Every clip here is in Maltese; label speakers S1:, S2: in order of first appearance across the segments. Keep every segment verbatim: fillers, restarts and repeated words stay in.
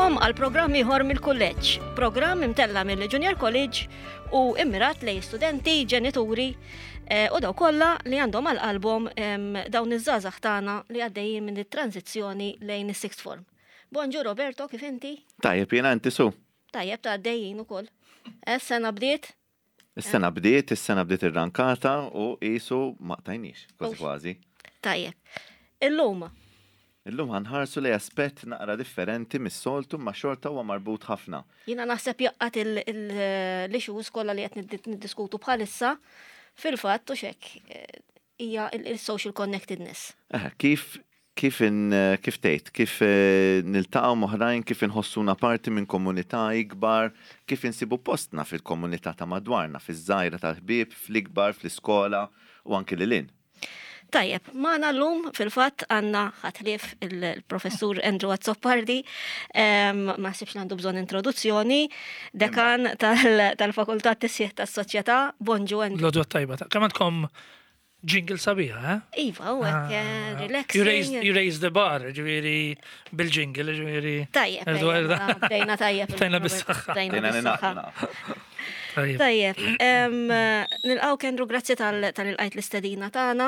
S1: Nilqakom għal programm ieħor mill-kulleġġ, programm imtella mill-Junior College u immirat lej studenti, ġenituri u daw kollha li għandhom għal qalbhom dawn iż-żgħażagħ tagħna li għaddejjin minn it-tranzizzjoni lejn is-sixth form. Bonġu Roberto, kif inti?
S2: Tajjeb jiena inti su.
S1: Tajjeb ta' għaddejjin ukoll. Is-sena bdiet?
S2: Is-sena bdiet, is-sena bdiet irrankata u qisu ma qtajniex, kważi kważi. Tajjeb.
S1: Illum
S2: Illum ħanħarsu li aspett naqra differenti mis-soltu ma xorta huwa marbut ħafna.
S1: Jiena naħseb jaqqat l-issues kollha li qed niddiskutu bħalissa fil-fatt u xekk hija il-social connectedness.
S2: Eh, kif kif in kif tgħid, kif niltaqgħu moħrajn, kif inħossuna parti minn komunità ikbar, kif insibu postna fil-komunità ta' madwarna, fiż-żgħira tal-ħbieb, fl-ikbar, fl-iskola u anke lilin.
S1: Tajjeb, maħna l-lum fil-fat għanna ħatlif il-professur Andrew Azzopardi, ma sibx għandu bżon introduzzjoni, dekan tal-Fakultat Tisjieħ tas-Soċjetà, bonġu Andrew.
S3: L-għodwa tajba, kemm għandkom jingle sabiħa, eh?
S1: Iva, u għek, relaxing.
S3: You raise, you raise the bar, ġiviri, bil-jingle, ġiviri.
S1: Tajjeb, bdejna tajjeb.
S3: Bdejna bis-saħħa.
S1: Bdejna bis-saħħa. Tajjeb, nilqaw Kendru grazzi tal-ilqajt l-istedina tagħna.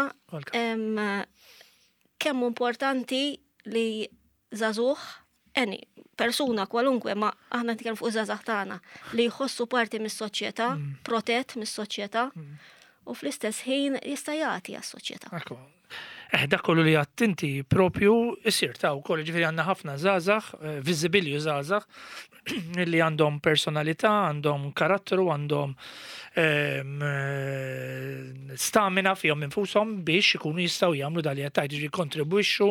S1: Kemm importanti li żagħżugħ, eni, persuna kwalunkwe ma aħna nitkellmu fuq żagħżagħ tagħna li jħossu parti mis-soċjetà, protett mis-soċjetà u fl-istess ħin jista' jagħti għas-soċjetà.
S3: Eh, dak kollu li għattinti propju isir ta' u koll ġifiri għanna ħafna zazax, vizibilju zazax, li għandhom personalità, għandhom karattru, għandhom stamina fihom infushom biex ikunu jistaw jagħmlu dali għattajt, ġi kontribwixxu,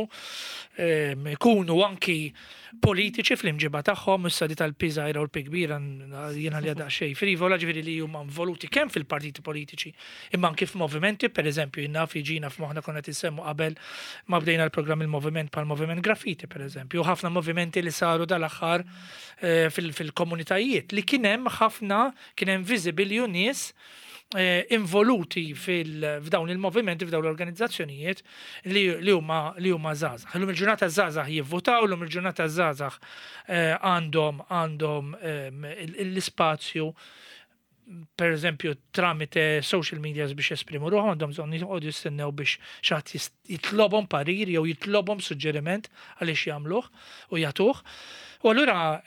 S3: ikunu anki politiċi fl-imġiba tagħhom, issa di tal-piżajra u l-pikbira jiena li għadha xejn frivola, ġifieri li huma involuti kemm fil-partiti politiċi imma anke f'movimenti, pereżempju jiena fiġina f'moħħna konna tisemmu qabel ma bdejna l-programm il-moviment pal moviment graffiti pereżempju, ħafna movimenti li saru dal-aħħar fil-komunitajiet li kien hemm ħafna kien hemm visibilju nies involuti f'dawn il-movimenti, f'dawn l-organizzazzjonijiet li huma li huma żgħażagħ. Illum il-ġurnata żgħażagħ jivvotaw, illum il-ġurnata żgħażagħ għandhom għandhom l-ispazju per eżempju tramite social media biex esprimu ruħhom, għandhom bżonn jqogħdu jistennew biex xi ħadd jitlobhom parir jew jitlobhom suġġeriment għaliex jagħmluh u jagħtuh. U allura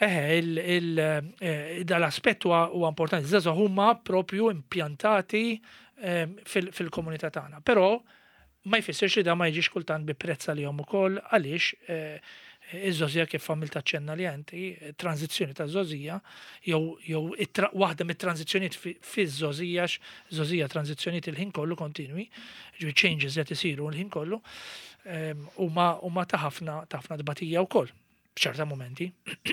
S3: eħe dal-aspett huwa importanti, żgħażagħ huma propju impjantati fil-komunità tagħna. Però ma jfissirx li da ma jiġix kultant bi prezz għalihom ukoll għaliex iż-żożija kif għamilt taċċenna li għanti, tranzizzjoni ta' żożija, jew waħda mit-tranzizzjonijiet fiż-żożija, żożija tranzizzjonijiet il-ħin kollu kontinwi, ġifieri changes qed isiru l-ħin kollu, huma ta' ħafna ta' ħafna dbatija wkoll b'ċerta momenti.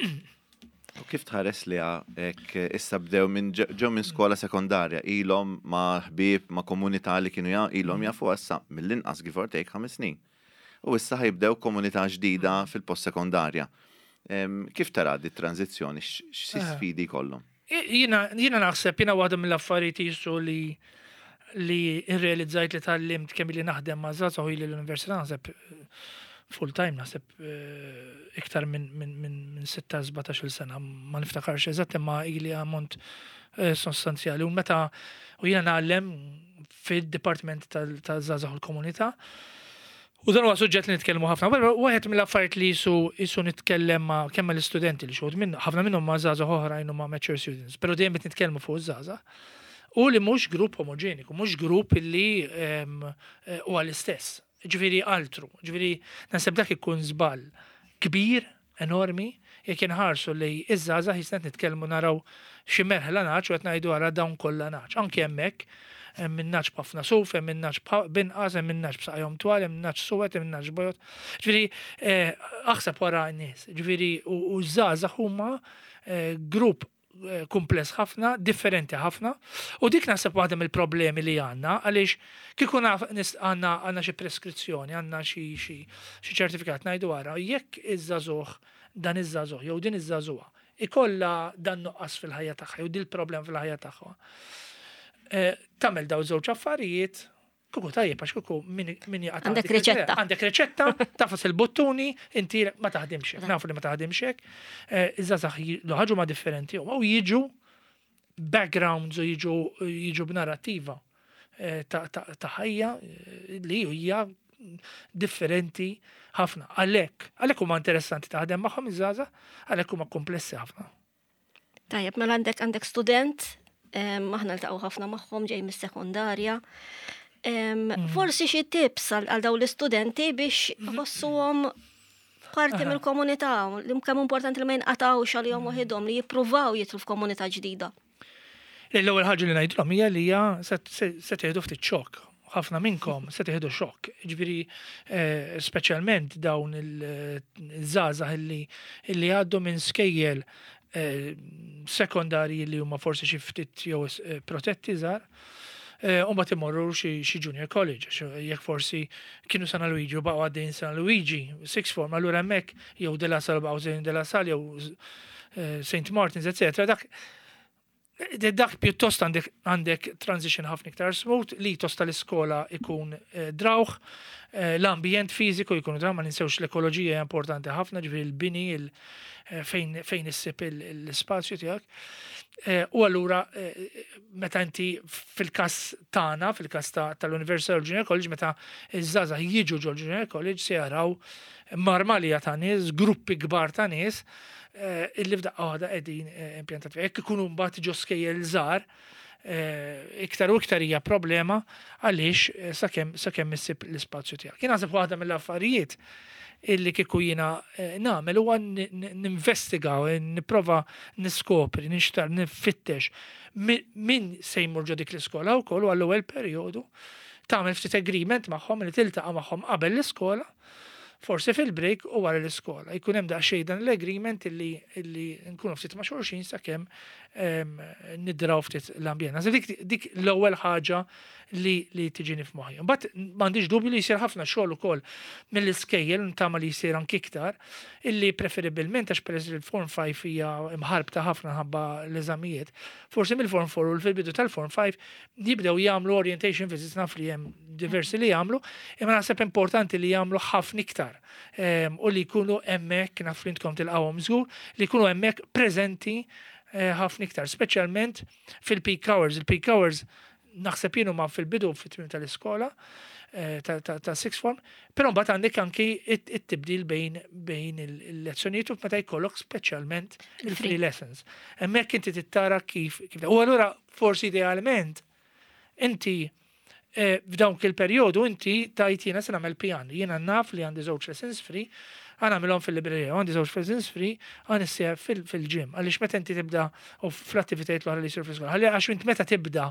S2: U kif tħares li hekk issa bdew minn ġew minn skola sekondarja ilhom ma' ħbieb ma' komunità li kienu ilhom jafu issa mill-inqas give or take ħames snin. U issa ħajbdew komunità ġdida fil-post sekondarja. Kif tara di tranzizzjoni, x'sfidi kollhom?
S3: Jiena naħseb jiena waħda mill-affarijiet jissu li li irrealizzajt li tallimt kemm li naħdem ma' żgħażagħ u l-università naħseb full time naħseb iktar minn minn sitta żbatax-il sena ma niftakarx eżatt imma ili ammont sostanzjali u meta u jiena nagħllem fid-dipartiment tal-żgħażagħ u l-komunità. U dan huwa suġġett li nitkellmu ħafna. Waħed mill-affarijiet li jisu jisu nitkellem ma' kemm l-istudenti li xogħod minn ħafna minnhom ma' żgħażagħ oħrajn huma mature students, però dejjem qed nitkellmu fuq iż-żgħażagħ. U li mhux grupp homogeniku, mhux grupp li huwa l-istess. Ġifieri altru, ġifieri naħseb dak ikun żball kbir, enormi, jekk inħarsu li iż-żgħażagħ jista' nitkellmu naraw xi merħla naċ u qed ngħidu ara dawn kollha naċ. Anke hemmhekk hemm min naċ b'ħafna suf, hemm min naċ b'inqas, hemm min naċ b'saqajhom twal, hemm min naċ suwed, hemm min naċ bojot. Ġifieri aħseb wara n-nies. Ġifieri u żgħażagħ huma grupp kumpless ħafna, differenti ħafna, u dik naħseb waħda mill-problemi li għandna għaliex kieku għandna għandna xi preskrizzjoni, għandna xi xi ċertifikat ngħidu wara jekk iż-żagħżugħ dan iż-żagħżugħ jew din iż-żagħżugħa ikollha dan nuqqas fil-ħajja tagħha jew din il-problem fil-ħajja tagħha. Tagħmel daw żewġ affarijiet kuku tajjeb, għax kuku min jaqta.
S1: Għandek riċetta.
S3: Għandek riċetta, tafas il-bottuni, inti ma taħdimx, nafu li ma taħdimx hekk. Iż-żazax ħaġu ma differenti, u jiġu backgrounds u jiġu b'narrativa ta' ħajja li hija differenti ħafna. Għalhekk, għalhekk huma interessanti taħdem magħhom iż-żazax, għalhekk huma komplessi ħafna.
S1: Tajjeb, mela għandek għandek student, aħna ltaqgħu ħafna magħhom ġej mis-sekondarja. Forsi xi tips għal dawn l-istudenti biex ħossuhom parti mill-komunità, li kemm importanti li ma jinqatgħux għalihom waħedhom li jippruvaw jidħlu f'komunità ġdida.
S3: L-ewwel ħaġa li ngħidulhom hija li hija se tieħdu ftit xokk. Ħafna minnkom se tieħdu xokk. Ġifieri speċjalment dawn il-żgħażagħ illi għaddu minn skejjel sekondarji li huma forsi xi ftit jew protetti żgħar, u mbagħad imorru xi junior college, jekk forsi kienu San Luigi u baqgħu għaddejjin San Luigi, sixth form, allura hemmhekk jew De La Salle baqgħu żejn De La Salle jew Saint Martin's, eċetera. Dak dak pjuttost għandek transition ħafna iktar smooth li tosta l-iskola ikun drawħ, l-ambjent fiżiku jkun drawħ, ma ninsewx l-ekoloġija importanti ħafna, ġifieri l-bini fejn issib l-spazju tiegħek. U allura meta inti fil-każ tagħna, fil-każ tal-Università u Junior College, meta iż-żgħażagħ jiġu ġol Junior College se jaraw marmalija ta' nies, gruppi kbar ta' nies illi f'daqqa waħda qegħdin impjantat fejn. Jekk ikunu mbagħad ġo skejjel żgħar, iktar u iktar hija problema għaliex sakemm issib l-ispazju tiegħek. Jien naħseb waħda mill-affarijiet illi kieku jiena nagħmel huwa ninvestigaw, nipprova niskopri, nixtar, nifittex min se jmur ġo dik l-iskola wkoll u għall-ewwel perjodu tagħmel ftit agreement magħhom li tiltaqa' magħhom qabel l-iskola, forsi fil-break u wara l-iskola. Jkun hemm daqsxejn dan l-agreement illi nkunu ftit ma' xulxin sakemm nidraw ftit l-ambjent. Dik l-ewwel ħaġa li tiġini f'moħħi. Mbagħad m'għandix dubju li jsir ħafna xogħol ukoll mill-iskejjel ntama li jsir anke iktar, illi preferibilment għax pereżempju il-Form five hija mħarbta ħafna ħabba l-eżamijiet. Forsi mill-Form four u fil-bidu tal-Form five jibdew jagħmlu orientation visits, naf li hemm diversi li jagħmlu, imma naħseb importanti li jagħmlu ħafna iktar. U li jkunu hemmhekk naf li intkom tilqawhom żgur, li jkunu hemmhekk preżenti ħafna iktar, speċjalment fil-peak hours. Il-peak hours naħseb jienu ma fil-bidu fit-tmiem tal-iskola ta' sixth form, però mbagħad għandek anki it-tibdil bejn il-lezzjonijiet u meta jkollok speċjalment il-free lessons. Hemmhekk inti tittara kif u allura forsi idealment inti f'dawn il-perjodu inti tajt jiena se nagħmel pjan. Jiena naf li għandi żewġ lessons free, għana għamilhom fil-librerija, għandi żewġ lessons free, għan issir fil-ġim. Għaliex meta inti tibda u fl-attivitajiet l-oħra li jsir fl-iskola. Għalli għax int meta tibda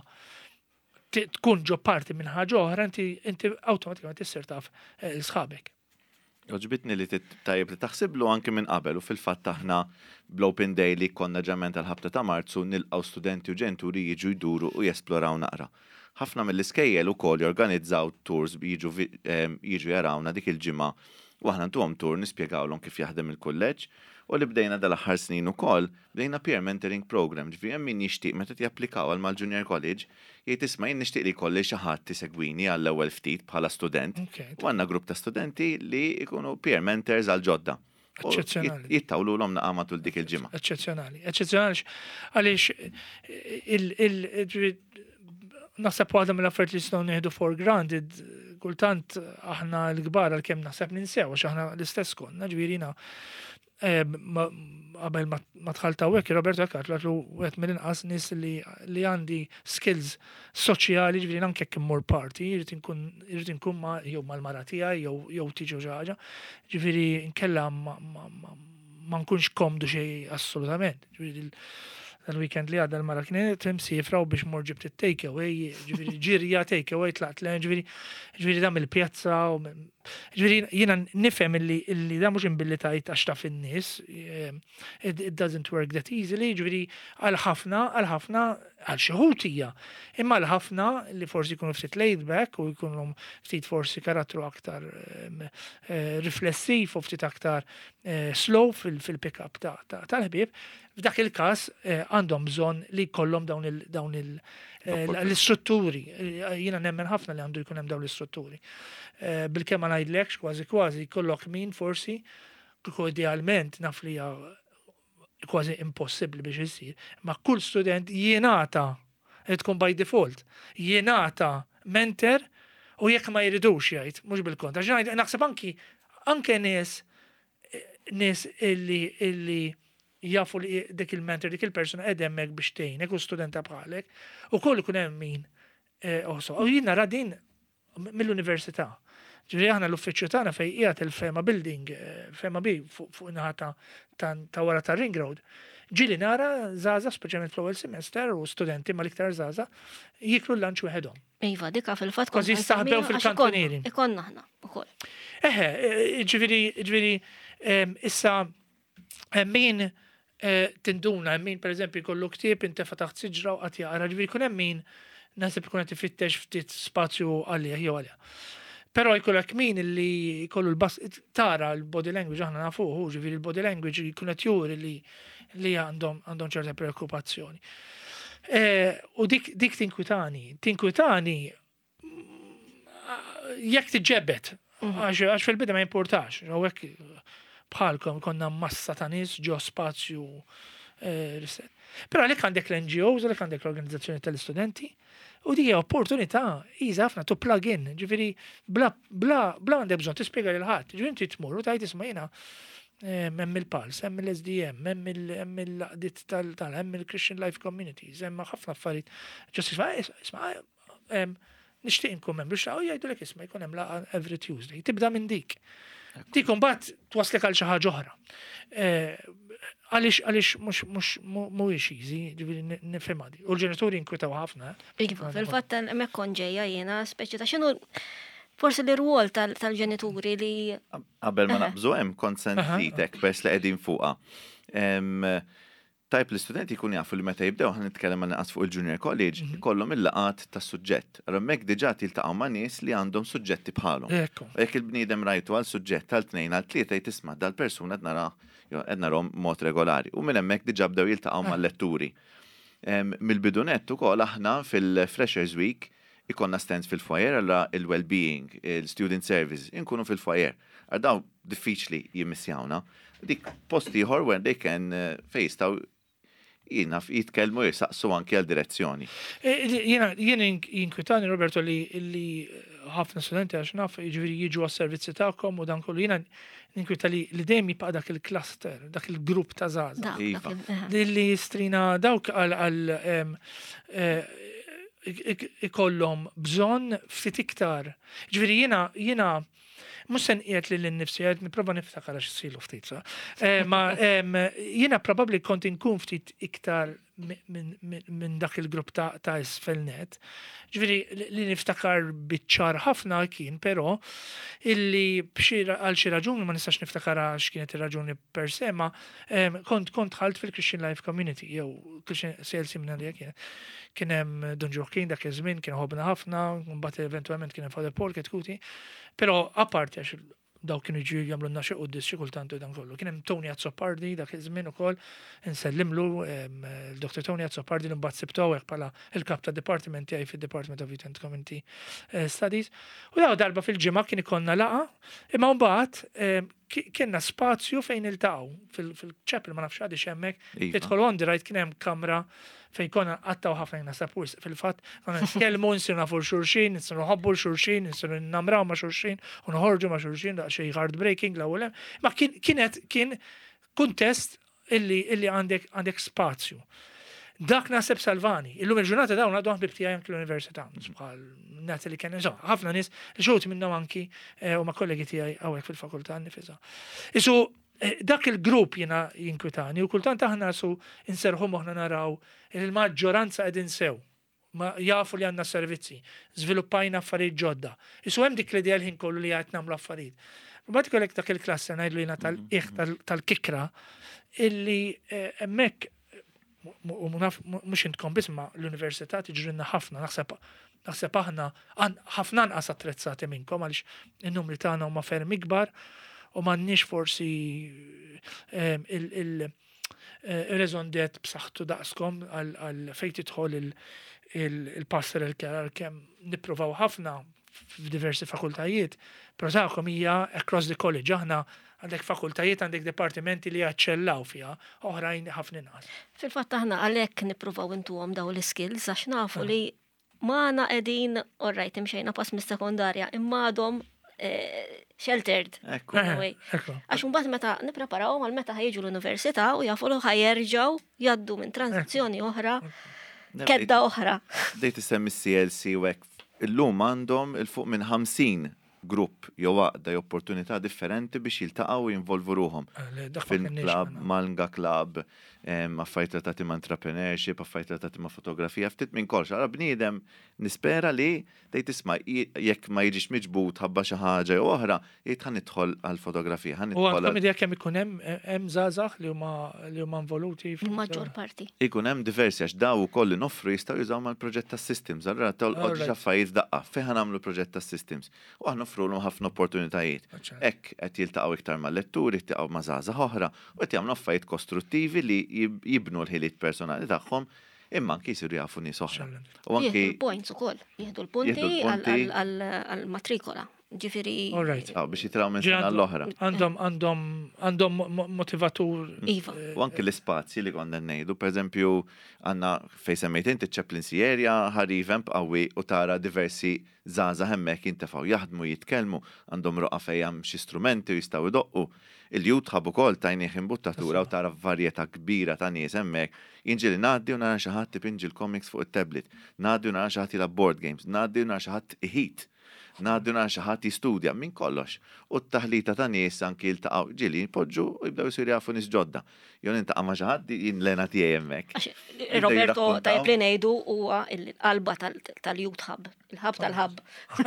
S3: tkun ġo parti minn ħaġa oħra, inti awtomatikament issir taf l-sħabek.
S2: Oġbitni li tajjeb li taħsiblu anke minn qabel u fil-fatt aħna bl-Open Day li konna ġament tal-ħabta ta' Marzu nilqgħu studenti u ġenturi jiġu jduru u jesploraw naqra. Ħafna mill-iskejjel ukoll jorganizzaw tours jiġu jarawna dik il-ġimgħa u aħna ntuhom tour nispjegawlhom kif jaħdem il-kulleġġ u li bdejna dal-aħħar snin ukoll bdejna peer mentoring program, ġifieri hemm min jixtieq meta japplikaw għal mal-Junior College jgħid isma' jien nixtieq li jkolli xi ħadd isegwini għall-ewwel ftit bħala student u għandna grupp ta' studenti li jkunu peer mentors għal ġodda.
S3: Eċċezzjonali.
S2: Jittawlulhom naqa' matul dik il-ġimgħa.
S3: Eċċezzjonali. Eċċezzjonali għaliex naħseb waħda mill-affarijiet li nistgħu nieħdu for granted, kultant aħna l-kbar għalkemm naħseb ninsew għax aħna l-istess konna, ġifieri jiena qabel ma tħalt hawnhekk Roberto Eckhart għatlu wieħed mill-inqas nies li għandi skills soċjali, ġifieri anke jekk immur party, irid inkun ma' jew mal-mara tiegħi jew tiġi xi ħaġa, ġifieri nkella ma nkunx komdu xejn assolutament. L-weekend li għadda l-mara kienet imsifra u biex mor ġibt it-take away, ġifieri ġirja take away tlaqt le, ġifieri ġifieri dam il-pjazza u Ġifieri jiena nifhem illi illi da mhux imbillitajt għax taf in-nies, it doesn't work that easily, ġifieri għal ħafna, għal ħafna għal xi ħut hija. Imma għal ħafna li forsi jkunu ftit laid back u jkunhom ftit forsi karattru aktar riflessiv u ftit aktar slow fil-pick-up tal-ħbieb, f'dak il-każ għandhom bżonn li jkollhom dawn il- dawn il- l-istrutturi. Jiena nemmen ħafna li għandu jkun hemm dawn l-istrutturi. Bil-kemm ma ngħidlekx kważi kważi jkollok min forsi kieku idealment naf li hija kważi impossibbli biex isir, ma kull student jingħata tkun by default, jingħata mentor u jekk ma jridux jgħid, mhux bil-kontra. Għax naħseb anki anke nies nies illi illi jafu li dik il-mentor, dik il-persona qed hemmhekk biex tgħinek u studenta bħalek, ukoll ikun hemm min oso. U jien nara din mill-università. Ġifieri aħna l-uffiċċju tagħna fejn qiegħed il-Fema Building, Fema B fuq in-naħa ta' wara ta' Ring Road. Ġieli nara żgħażagħ speċjalment fl-ewwel semester u studenti mal-iktar żgħażagħ jiklu l-lunch weħedhom.
S1: Iva, dika fil-fatt
S3: Kważi jistaħbew fil-kantonieri.
S1: Ikonna aħna ukoll.
S3: Eħe, ġifieri ġifieri issa hemm min tinduna, hemm min pereżempju jkollu ktieb intefa' taħt siġra u qatt jaqra, ġifieri jkun hemm min naħseb ikun qed ifittex ftit spazju għalih jew għaliha. Però jkollok min li jkollu l-bas tara l-body language aħna nafuh, ġifieri l-body language jkun qed juri li li għandhom għandhom ċerta preokkupazzjoni. U dik dik tinkwitani, tinkwitani jekk tiġġebbet, għax fil-bidu ma importax, u hekk bħalkom konna massa ta' nies ġo spazju riset. Però għalhekk għandek l-N G Os, għalhekk għandek l-organizzazzjoni tal-istudenti, u dik hija opportunità iża ħafna to plug in, ġifieri bla bla bla għandek bżonn tispjega lil ħadd. Ġifieri inti tmur u tgħid isma' jiena hemm il-Pals, hemm il-S D M, hemm il-laqdiet tal hemm il-Christian Life Communities, hemm ħafna affarijiet. Ġust isma' nixtieq inkun membru x'għaw jgħidulek isma' jkun hemm laqgħa every Tuesday. Tibda minn dik. Dik imbagħad twaslek għal xi ħaġa oħra. Għalix, għalix, mux, mux, mux easy, ġiviri nifhem għadi. U l-ġenituri inkwitaw ħafna.
S1: Iva, fil-fatt mek konġeja jena, speċi ta' xinu forse l-rwol tal-ġenituri li.
S2: Qabel ma naqbżu hemm konsentitek pers li qegħdin fuqha. Tajb l-istudenti jkun jafu li meta jibdew ħan nitkellem għal naqas fuq il-junior college, kollhom il-laqat tas-suġġett. Hemmhekk diġà tiltaqgħu ma' nies li għandhom suġġetti bħalhom. Jekk il-bniedem rajtu għal suġġett tal-tnejn għal tlieta jtisma' dal-persuna qed nara qed narhom mod regolari. U minn hemmhekk diġà bdew jiltaqgħu mal-letturi. Mill-bidunet ukoll aħna fil-Freshers Week ikonna stands fil-foyer għalla il-well-being, il-student service, inkunu fil-foyer. Għardaw diffiċli jimmissjawna. Dik posti ieħor where they can face jina jitkellmu jisaqsu anki għal direzzjoni.
S3: Jena jinkwitani, Roberto, li ħafna studenti għax naf ġviri jiġu għas-servizzi ta'kom u dan kollu jena ninkwita li dejjem jibqa' dak il-cluster, dak il-grupp ta' zaza. Li jistrina dawk għal ikollhom bżonn ftit iktar. Ġviri jena jena mux sen qiegħed li l-nifsi, għed niprofa niftakar għax silu ftit, ma jiena probabli kont inkun ftit iktar minn dak il-grupp ta' isfelnet. Ġviri li niftakar biċċar ħafna kien, però illi għal xi raġuni ma nistax niftakar għax kienet ir-raġuni per se, ma kont kont ħalt fil-Christian Life Community, jew Christian C L Seminarija kienet. Kien hemm Don Joaquin dak iż-żmien kien ħobna ħafna, mbagħad eventwalment kien hemm Father Paul Ketkuti. Però apparti għax daw kienu ġi jagħmlu lna xi qudies xi kultant dan kollu. Kien hemm Tony Azzopardi dak iż-żmien ukoll insellimlu il-Doktor Tony Azzopardi li mbagħad sibtew hekk bħala il-kap ta' department tiegħi fid-Department of Youth and Community Studies. U daw darba fil-ġimgħa kien ikollna laqa, imma mbagħad kienna spazju fejn iltaqgħu fil-ċepel ma nafx għadix hemmhekk. Tidħol on the right kien hemm kamra fejn konna għattaw ħafna jina sapur fil-fatt, għana nitkellmu, nsiru nafu xurxin, nsiru nħobbu xurxin, nsiru namraw ma xurxin, u nħorġu ma xurxin, da xej hard breaking la ulem. Ma kienet kien kuntest illi għandek għandek spazju. Dak nasib Salvani, illum il-ġurnata dawn għadu għan bibtijaj anki l-Università, bħal nati li kien ħafna nis, xogħti minnhom anki u ma kollegi tijaj għawek fil-fakultà nifisa. Isu dak il-grupp jina jinkwitani u kultant aħna su inserħu moħna naraw il-maġġoranza qegħdin sew. ma jafu li għandna servizzi, żviluppajna affarijiet ġodda. Isu hemm dik l-idea l-ħin kollu li qed nagħmlu affarijiet. Mbagħad ikollek dak il-klassi ngħidlu jiena tal-qiegħ tal-kikra illi hemmhekk mhux intkom biss ma l-università tiġrilna ħafna naħseb naħseb aħna ħafna anqas attrezzati minnkom għaliex in-numri tagħna huma ferm ikbar u m'għandniex forsi il-reżondet b'saħħtu daqskom għal fejn tidħol il-passer il-kerar kemm nippruvaw ħafna f'diversi fakultajiet, però tagħkom hija across the college aħna għandek fakultajiet, għandek departimenti li jaċċellaw fiha, oħrajn ħafna inqas.
S1: Fil-fatt aħna għalhekk nippruvaw intuhom daw l-skills għax nafu li magħna qegħdin orrajt imxejna pass mis-sekondarja imma għadhom sheltered. Għax mbagħad meta nippreparawhom għal meta ħajġu l-università u jafu li ħajerġgħu jgħaddu minn tranzizzjoni oħra kedda oħra.
S2: Dejt isemmi C L C u hekk illum għandhom il-fuq minn ħamsin grupp jew għaqda opportunità differenti biex jiltaqgħu jinvolvu ruhom. Fil-klab, Malnga Club, affarijiet relatati ma' entrepreneurship, affarijiet relatati ma' fotografija, ftit minn kolx. Ara bniedem nispera li dejt tisma' jekk ma jiġix miġbud ħabba xi ħaġa jew oħra, jgħid ħan nidħol għall-fotografija.
S3: U għandkom idea kemm ikun hemm hemm żgħażagħ li huma li huma involuti
S1: fil-maġġor parti.
S2: Ikun hemm diversi għax daw ukoll noffru jistgħu jużaw mal-proġett tas-systems. Allura tolqod affarijiet daqqa fejn ħanagħmlu proġett tas-systems. U aħna offrulhom ħafna opportunitajiet. Hekk qed jiltaqgħu iktar mal-letturi, jiltaqgħu ma' żgħażagħ oħra u qed jagħmlu affarijiet kostruttivi li jibnu l-ħiliet personali tagħhom imma anke jsiru jafu nies oħra.
S1: U anke points ukoll, jieħdu l-punti għall-matrikola. Ġifieri.
S2: Aw biex jitraw minn sena l-oħra.
S3: Għandhom għandhom għandhom motivatur.
S1: Iva.
S2: U anke l-ispazji li konna ngħidu, pereżempju għandna fejn semmejt inti ċ-chaplaincy area ħarivem qawwi u tara diversi żgħażagħ hemmhekk jintefgħu jaħdmu jitkellmu, għandhom roqa fejn hemm xi strumenti u jistgħu jdoqqu. Il-jut ħab ukoll tajnieh imbuttatura u tara varjetà kbira ta' nies hemmhekk. Inġili ngħaddi u nara xi ħadd tipinġi l-comics fuq it-tablet, ngħaddi u nara xi ħadd jilgħab board games, ngħaddi u nara xi ħadd iħid. Ngħaddi u nara xi ħadd jistudja minn kollox. U t-taħlita ta' nies anki jiltaqgħu ġieli jpoġġu u jibdew isiru jafu nies ġodda. Jew nintaqa' ma' xi ħadd jinlena tiegħi hemmhekk.
S1: Roberto tajb li ngħidu huwa l-qalba tal-Youth Hub, il-ħab tal-ħab.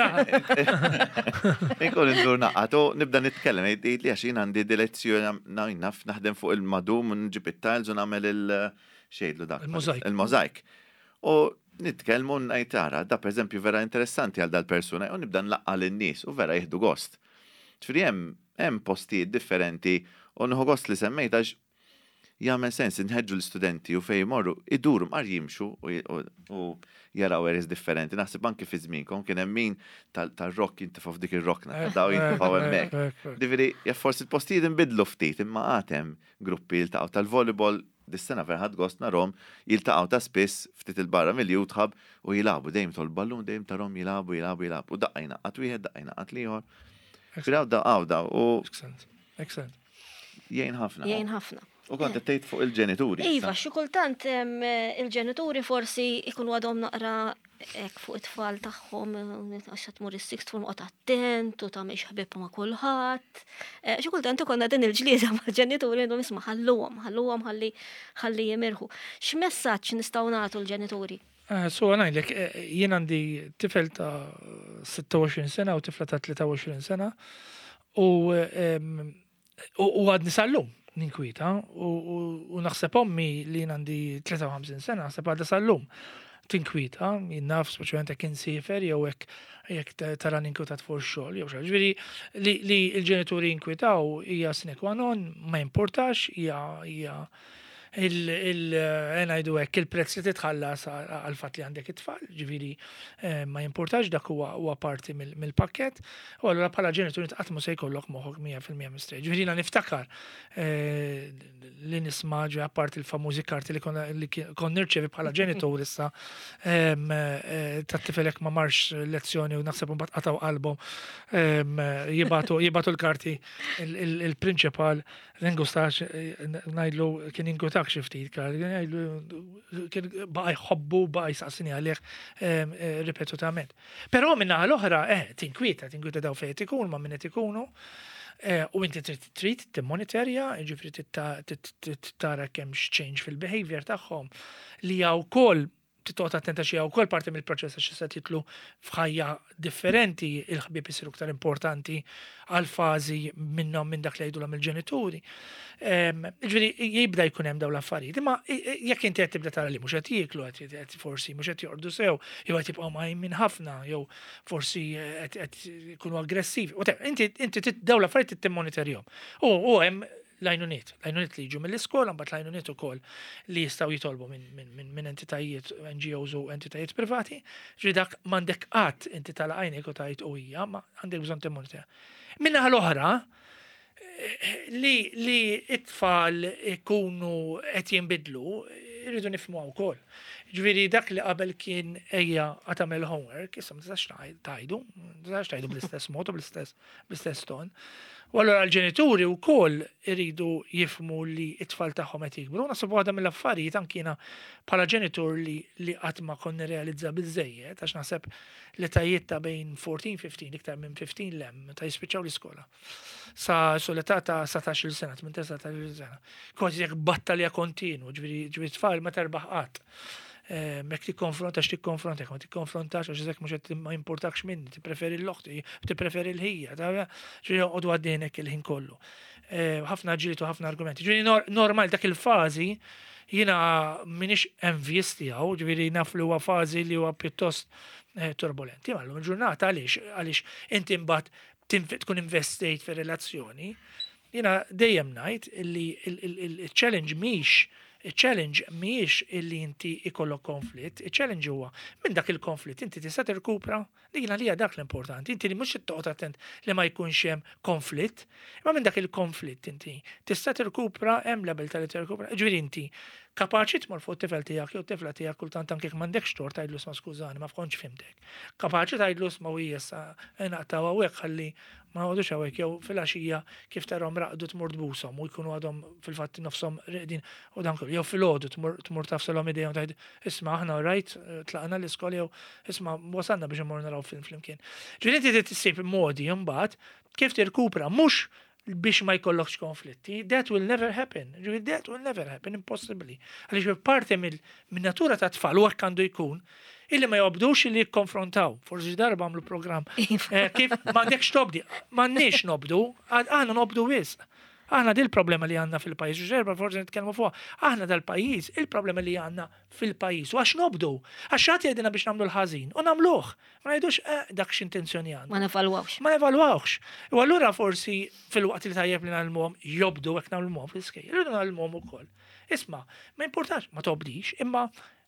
S2: Inkun indur naqgħod u nibda nitkellem jgħid li għax jien għandi dilezzjoni naf naħdem fuq il-madum u nġib it-tiles u nagħmel il-xejdu dak. Il-mozaik. U nitkellmu ngħid tara, da pereżempju vera interessanti għal dal-persuna u nibda nlaqqa lin-nies u vera jieħdu gost. Ġifieri hemm hemm postijiet differenti u nieħu gost li semmejt għax jagħmel sens inħeġġu l-istudenti u fejn jmorru iduru mar jimxu u jaraw areas differenti. Naħseb anke fi żmienkom kien hemm min tal-rock jintefgħu f'dik ir-rockna, daw jintefgħu hemmhekk. Ġifieri forsi l-postijiet inbidlu ftit imma għad hemm gruppi jiltaqgħu tal-volleyball dis-sena verħad gost narhom jiltaqgħu ta' spiss ftit il-barra mill-Youth Hub u jilagħbu dejjem tol-ballun dejjem tarhom jilagħbu jilagħbu jilagħbu u daqqajna qatt wieħed daqqajna qatt ieħor. Firaw daqgħu daw u
S3: excellent.
S2: Jgħin ħafna.
S1: Jgħin ħafna.
S2: U kont tgħid fuq il-ġenituri.
S1: Iva, xi kultant il-ġenituri forsi ikunu għadhom naqra hekk fuq it-tfal tagħhom għax tmur is-sixt form qod attent u tagħmel ħbieb ma' kulħadd. Xi kultant ikollna din il-ġlieda mal-ġenituri għandhom isma' ħalluhom, ħalluhom ħalli ħalli jimirħu. X'messaġġ nistgħu nagħtu l-ġenituri?
S3: So ngħidlek jien għandi tifel ta' sitta u għoxrin sena u tifla ta' tlieta u għoxrin sena u għadni sallum ninkwita u naħseb ommi li għandi tlieta u ħamsin sena naħseb għadha sallum tinkwita, jinnaf speċjalment jekk insifer jew hekk jekk tara ninkwitat fuq xogħol jew xi ġifieri li l-ġenituri jinkwitaw hija sine qua non ma jimpurtax hija hija il-ngħidu hekk il-prezz li titħallas għal fatt li għandek it-tfal, ġifieri ma jimpurtax dak huwa parti mill-pakkett u allura bħala ġenitur qatt mhu se jkollok moħħok mija fil-mija mistrejt. Ġifieri jiena niftakar li nisma' ġi apparti il-famużi karti li kon nirċevi bħala ġenitur issa tat-tifel hekk ma marx lezzjoni u naħseb imbagħad qataw qalbhom jibatu l-karti il-prinċipal l-ingustax ngħidlu kien ingutak xi ftit kien baqa' jħobbu baqa' jsaqsini għalih ripetutament. Però minna l-oħra eh tinkwieta, tinkwieta daw fejn qed ikunu ma' min qed ikunu u inti trid timmonitorja, jiġifieri tara kemm change fil-behavior tagħhom li hija wkoll titota attenta xi wkoll parti mill-proċess għax se titlu f'ħajja differenti il-ħbieb isiru aktar importanti għal fażi minnhom minn dak li jgħidulhom il-ġenituri. Ġifieri jibda jkun hemm dawn l-affarijiet, imma jekk inti qed tibda tara li mhux qed jieklu qed forsi mhux qed jorqdu sew, jew qed jibqgħu minn ħafna, jew forsi qed ikunu aggressivi. Inti inti dawn l-affarijiet timmonitorjhom. U hemm l-għajnuniet, l-għajnuniet li jiġu mill-iskola, mbagħad l-għajnuniet ukoll li jistgħu jitolbu minn entitajiet N G Os u entitajiet privati, ġri dak m'għandek qatt inti tala għajnek u tajt u hija, ma għandek bżonn timmonitja. Minnaħa l-oħra li li it-tfal ikunu qed jinbidlu, irridu nifhmu wkoll. Ġifieri dak li qabel kien ejja għad tagħmel homework, issa ma tistax tajdu, ma tistax tajdu bl-istess mod u bl-istess bl-istess ton. U allura l-ġenituri wkoll iridu jifhmu li t-tfal tagħhom qed jikbru. Naħseb waħda mill-affarijiet ankina bħala ġenitur li li qatt ma konni realizza biżejjed għax naħseb l-etajiet ta' bejn fourteen fifteen iktar minn fifteen lem ta' jispiċċaw l-iskola. Sa l-età ta' satax-il sena, tmintax-il sena. Kważi jekk battalja kontinu, ġifieri tfal ma terbaħ qatt. Mek tikkonfrontax tikkonfrontax, ma tikkonfrontax għax eżek mhux qed ma importakx minni, tippreferi l-oħti, tippreferi l-ħija, ta' ġifieri joqgħodu għaddejnek il-ħin kollu. Ħafna ġiliet u ħafna argumenti. Ġifieri normal dak il-fażi jiena m'iniex envious tiegħu, ġifieri naf li huwa fażi li huwa pjuttost turbulenti. Ma llum il-ġurnata għaliex għaliex inti mbagħad tkun investejt fir-relazzjoni, jiena dejjem ngħid li il-challenge mhix Il-challenge miex illi inti ikollok konflitt, il-challenge huwa minn dak il-konflitt inti tista' tirkupra, li jiena li dak l-importanti, inti li mhux toqgħod attent li ma jkunx hemm konflitt, imma minn dak il-konflitt inti tista' tirkupra hemm l-abilità li tirkupra. Ġifieri inti kapaċi tmur fuq tifel tiegħek jew tifla tiegħek kultant anke jekk m'għandekx tort tgħidlu ma skużani ma fkontx fimtek. Kapaċi tgħidlu ma hija issa ingħataw hawnhekk ħalli ma għodux hawnhekk jew fil-għaxija kif tarhom raqdu tmur tbushom u jkunu għadhom fil-fatt nofshom reqdin u dan kollu. Jew fil-għodu tmur tafsalhom idejhom tgħid isma' aħna rajt tlaqna l-iskola jew isma' wasalna biex immorru naraw film flimkien. Ġifieri inti trid tissib modi mbagħad kif tirkupra mhux biex ma jkollokx konflitti, that will never happen. Ġifieri that will never happen, impossibbli. Għaliex parti min-natura ta' tfal u hekk għandu jkun illi ma jobdux illi jikkonfrontaw. Forsi darba għamlu program. Kif m'għandekx tobdi, m'għandniex nobdu, aħna nobdu wisq. Aħna dil problema li għandna fil-pajjiż, u ġerba forsi nitkellmu fuq. Aħna dal-pajjiż, il-problema li għandna fil-pajjiż, u għax nobdu, għax xagħti jgħidilna biex nagħmlu l-ħażin, u nagħmluh. Ma ngħidux dak x'intenzjoni għandna.
S1: Ma nevalwawx.
S3: Ma nevalwawx. U allura forsi fil-waqt li tajjeb li nagħmluhom jobdu hekk nagħmluhom fl-iskejjel, irridu nagħmluhom ukoll. Isma', ma importax, ma tobdix, imma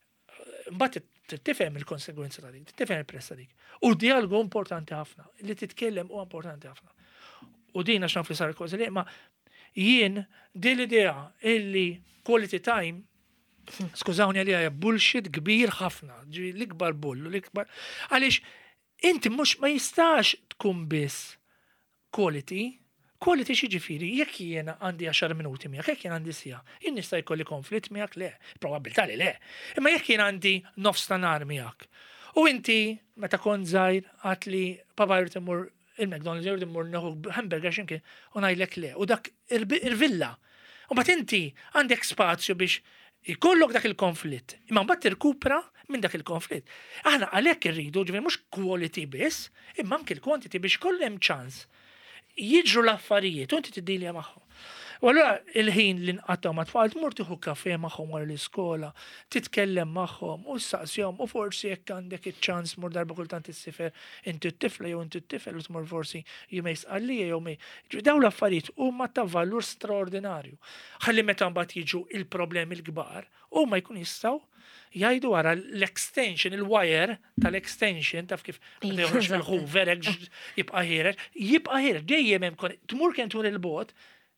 S3: mbagħad tifhem il-konsegwenza ta' dik, tifhem il-pressa dik. U dialogu importanti ħafna, li titkellem huwa importanti ħafna. U din għax naf li sar kważi li, ma jien din l-idea illi quality time, skużawni għalija, bullshit kbir ħafna, l-ikbar bullu, l-ikbar. Għaliex inti mhux ma jistax tkun biss quality, quality xi ġifieri, jekk jiena għandi għaxar minuti miegħek, jekk jien għandi sija, jien nista' jkolli konflitt miegħek le, probabilità li le. Imma jekk jien għandi nofs ta' nar miegħek. U inti meta kont żgħir għad li papa jrid imur il-McDonald's jrid imur neħu hamburger x'imkien u ngħidlek le, u dak il-villa. U mbagħad inti għandek spazju biex ikollok dak il-konflitt, imma mbagħad tirkupra minn dak il-konflitt. Aħna għalhekk irridu ġifieri mhux quality biss, imma anke l-quantity biex kollu hemm ċans jiġru l-affarijiet, u inti tiddilja magħhom. U allura il-ħin li nqattaw ma' tfal tmur tieħu kafè magħhom wara l-iskola, titkellem magħhom u ssaqsihom u forsi jekk għandek iċ-ċans mur darba kultant issifer inti t-tifla jew inti t-tifel u tmur forsi jimej sqallija jew mej. Dawn l-affarijiet huma ta' valur straordinarju. Ħalli meta mbagħad jiġu il-problemi l-kbar huma jkun jistgħu jgħidu wara l-extension, il-wire tal-extension, taf kif għandewx fil-hoover, jibqa' ħireġ, jibqa' ħireġ, dejjem hemm tmur kemm tmur il-bot,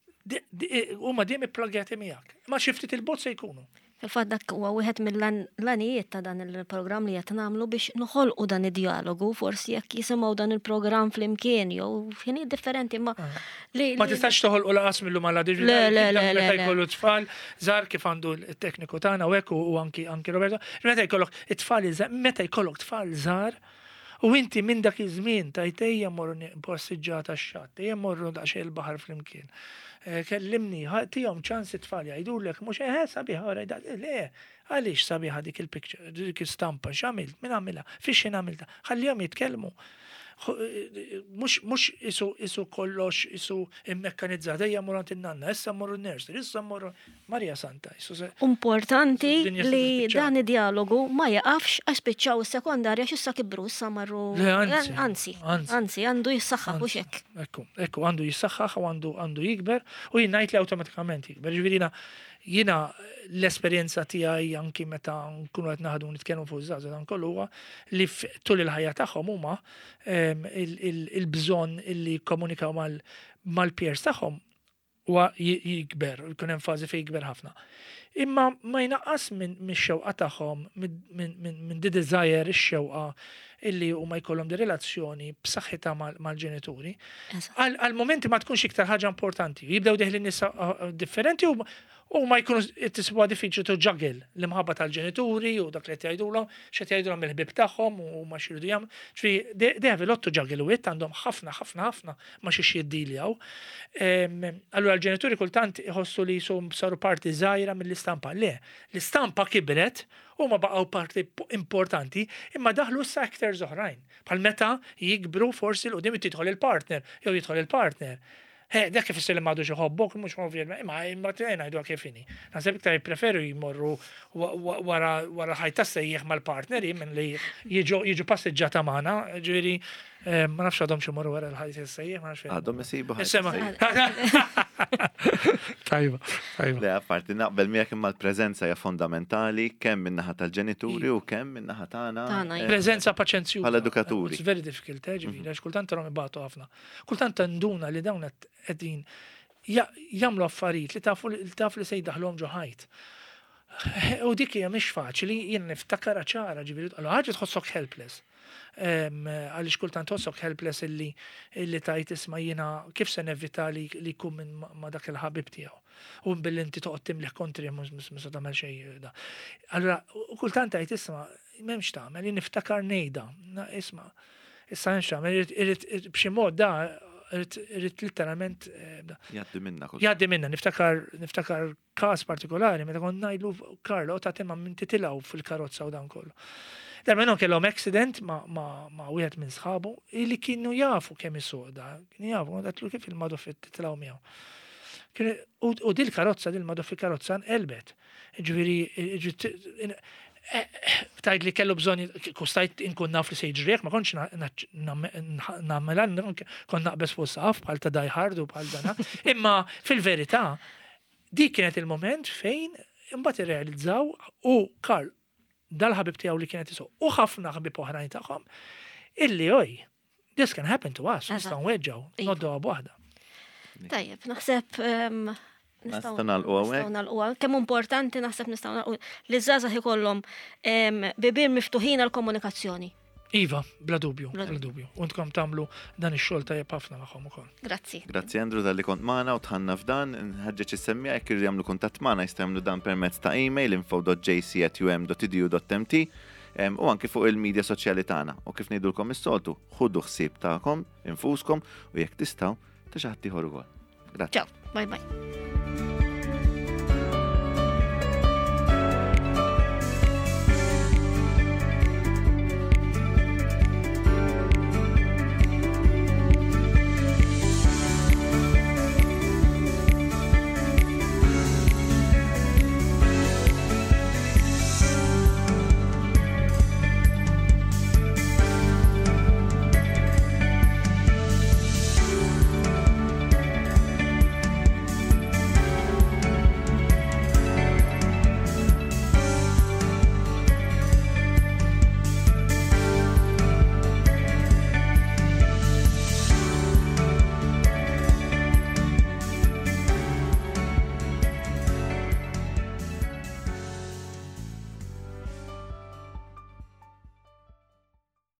S3: huma dejjem ipplugjati miegħek. Ma xi ftit il-bot se jkunu.
S1: Fil-fatt dak huwa wieħed mill-lanijiet ta' dan il-programm li qed nagħmlu biex noħolqu dan id-dialogu, forsi jekk jisimgħu dan il-programm flimkien jew f'ħinijiet differenti ma
S3: Ma tistax toħolqu laqas millu mal diġi.
S1: Le, le, le, le.
S3: Meta jkollu tfal żgħar kif għandu t-tekniku tagħna u hekk u anki anki Roberto, meta jkollok it-tfal meta jkollok tfal żgħar U inti minn dak iż-żmien tajtejja morru passiġġata x-xatt, ejja morru daqsxejn il-baħar flimkien. Kellimni, tihom ċans it-tfal jgħidulek mhux eħe sabiħa wara le, għaliex sabiħa dik il-picture, dik istampa, x'għamilt, min għamilha, fiex għamilta, ħallihom jitkellmu. Mux, mux isu, isu kollox, isu immekanizzata, ejja morant in-nanna, issa morru n-nursery, issa morru Marja Santa.
S1: Importanti li dan id-dialogu ma jaqafx għax spiċċaw is-sekondarja x'issa kibru issa marru. Anzi, anzi, għandu jissaħħaħ u xek.
S3: Ekku, ekku, għandu jissaħħaħ u għandu jikber u jinnajt li automatikament jikber. Ġvirina, jina l-esperienza tiegħi anki meta nkunu qed naħdu nitkellmu fuq iż-żgħażagħ dan kollu huwa li tul il-ħajja tagħhom huma il-bżonn illi jikkomunikaw mal-peers tagħhom huwa jikber, jkun hemm fażi fejn jikber ħafna. Imma ma jnaqqas minn xewqa tagħhom minn di desire ix-xewqa illi huma jkollhom di relazzjoni b'saħħitha mal-ġenituri. Għal momenti ma tkunx iktar ħaġa importanti. Jibdew deħli nisa differenti u ma jkunu tisbuha diffiċli to juggle l-imħabba tal-ġenituri u dak li qed jgħidulhom x'qed jgħidulhom il-ħbieb tagħhom u ma xiridu jagħmlu. Ġifieri they have a lot to juggle with, għandhom ħafna ħafna ħafna ma xiex jiddiljaw. Allura l-ġenituri kultant iħossu li jsum saru parti żgħira mill-istampa. Le, l-istampa kibret u ma baqgħu parti importanti imma daħlu issa actors oħrajn. Bħal meta jikbru forsi l-qudiem tidħol il-partner jew jidħol il-partner. He, dak kif isir m'għadu xi ħobbok mhux ovvjament, imma imma ngħidu kif inhi. Naħseb iktar jippreferu jmorru wara wara ħajta sejjeħ mal-partneri minn li jiġu passiġġata magħna, ġifieri ma nafx għadhom xi morru wara l-ħajta sejjeħ, ma nafx.
S2: Għadhom isibu
S3: Tajba, tajba.
S2: Le, apparti naqbel miegħek imma l-preżenza hija fondamentali kemm min-naħa tal-ġenituri u kemm min-naħa tagħna.
S3: Preżenza paċenzjuża.
S2: Bħall-edukaturi.
S3: It's very difficult, ġifieri għax kultant tarhom ibagħtu ħafna. Kultant nduna li dawn qegħdin jagħmlu affarijiet li tafu li se jdaħħluhom ġo ħajt. U dik hija mhix faċli, jien niftakar ċara ġifieri, allura ħaġa tħossok helpless. Għaliex kultant tħossok helpless illi illi tajt isma' jiena kif se nevita li jkun minn ma' dak il-ħabib tiegħu. U billi inti toqgħod timleħ kontri mhux se tagħmel xejn da. Allura kultant tajt isma' m'hemmx tagħmel, jien niftakar ngħidha. Isma' issa nx'tagħmel irid b'xi mod da irid literalment
S2: jgħaddi minna.
S3: Jgħaddi minna, niftakar niftakar każ partikolari meta kont ngħidlu Karlo ta' timma minn titilgħu fil-karozza u dan kollu. Darba non kellhom accident ma' wieħed minn sħabu illi kienu jafu kemm is-soda, kienu jafu għadlu kif il-madu fit-titilgħu miegħu. U dil karozza, dil madu fil-karozza nqelbet. Ġifieri tajt li kellu bżonn kustajt inkun naf li se jiġrieħ, ma kontx nagħmilha, kont naqbes fuq saqaf bħal ta' Die Hard u bħal dana. Imma fil-verità dik kienet il-moment fejn imbagħad irrealizzaw u Karl dal-ħabib tiegħu li kienet isuq u ħafna ħabib oħrajn tagħhom illi oj, this can happen to us, nistgħu nweġġgħu noddu waħda.
S1: Tajjeb, naħseb
S2: nistgħu nagħlqu
S1: hawnhekk. Kemm importanti naħseb nistgħu nagħlqu li żgħażagħ ikollhom bibien miftuħin għall-komunikazzjoni.
S3: Iva, bla dubju, bla dubju. U ntkom tagħmlu dan ix-xogħol tajjeb ħafna magħhom ukoll.
S1: Grazzi.
S2: Grazzi Andrew dalli kont magħna u tħanna f'dan, nħeġġeġ issemmija jekk jagħmlu kuntatt magħna jistgħu jagħmlu dan permezz ta' email info dot j c at u m dot e d u dot m t u anke fuq il-medja soċjali tagħna. U kif ngħidulkom is-soltu, ħudu ħsieb tagħkom infuskom u jekk tistgħu ta' xi ħadd ieħor ukoll. Grazzi.
S1: Ciao, bye bye.